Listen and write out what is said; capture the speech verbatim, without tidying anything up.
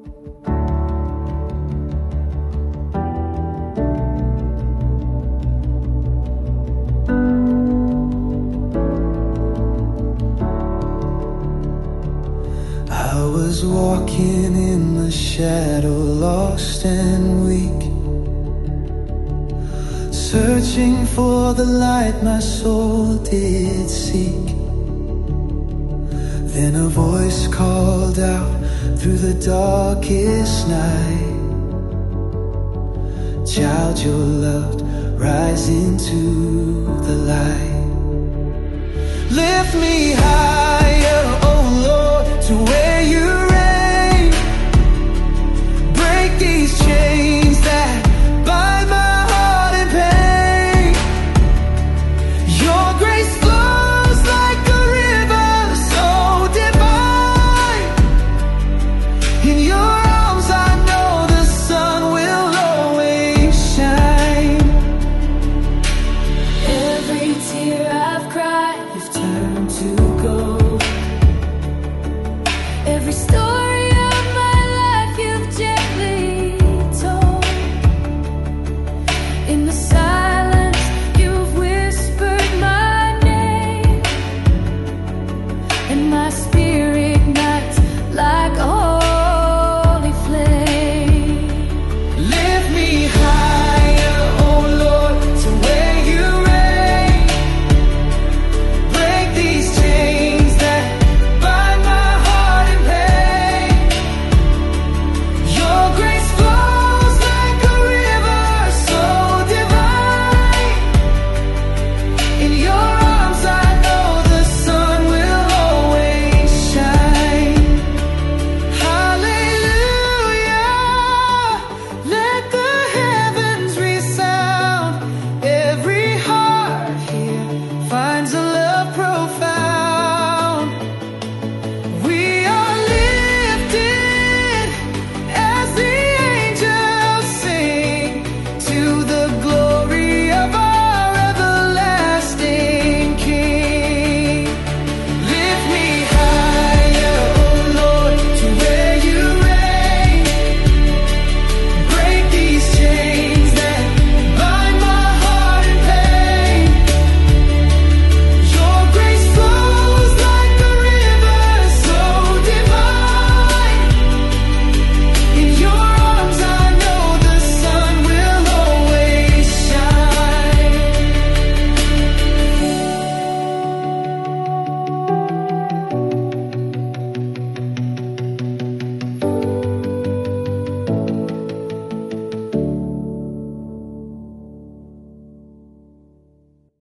I was walking in the shadow, lost and weak, searching for the light my soul did seek. Then a voice called out through the darkest night, child, you're loved, rise into the light. Lift me higher, oh Lord, to where you reign. Break these chains that bind my heart in pain. Your grace flows like a river, so divine. In your arms I know the sun will always shine. Every tear I've cried, you've turned to gold. Every story